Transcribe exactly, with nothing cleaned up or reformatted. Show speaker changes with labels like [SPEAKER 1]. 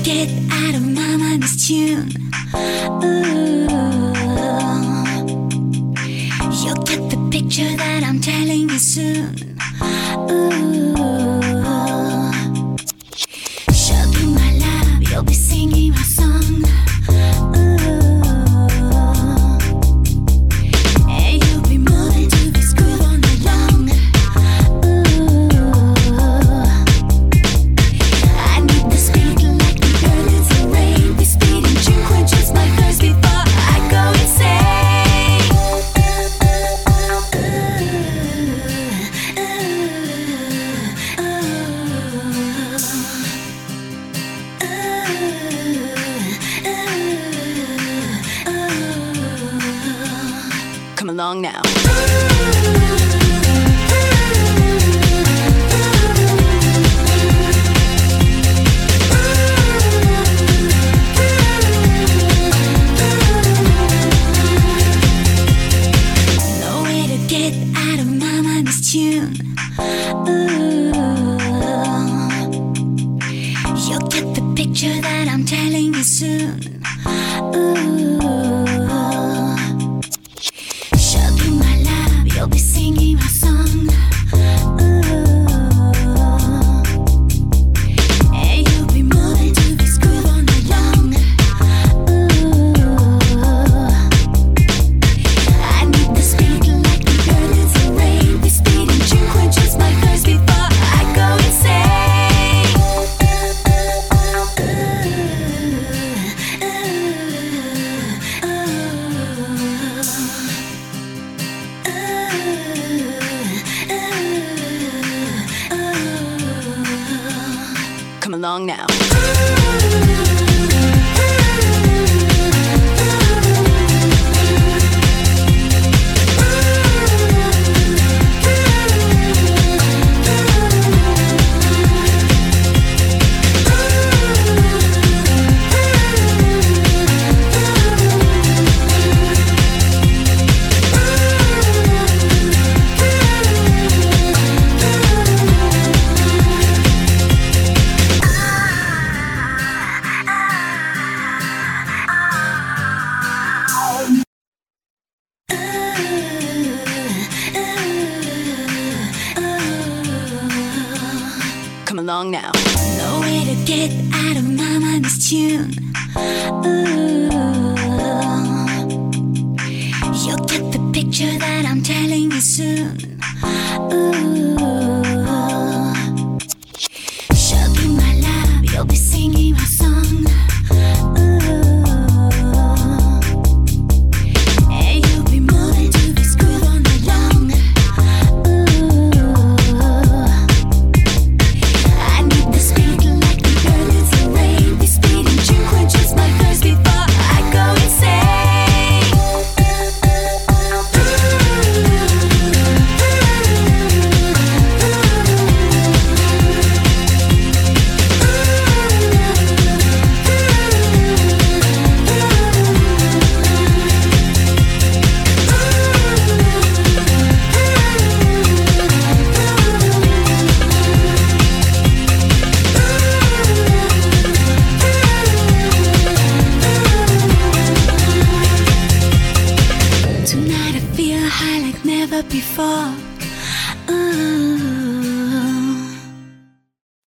[SPEAKER 1] get out of my mind this tune. Ooh, you'll get the picture that I'm telling you soon. Ooh, show you my love, you'll be singing my song. Ooh, and you'll be moving to this groove all night long. Ooh, I need the speed like the birds in rain. The speed and drink quenches my thirst before I go insane. Come along now. No way to get out of my mind this tune. Ooh, you'll get the picture that I'm telling you soon. Ooh, show you my love, you'll be singing my song. Ooh, and you'll be moving to this groove all night long. Ooh, I need the speed like the birds in rain. The speed and drink quenches my thirst before I go insane. Come along now. Come along now. No way to get out of my mind this tune. Ooh, you'll get the picture that I'm telling you soon. Ooh.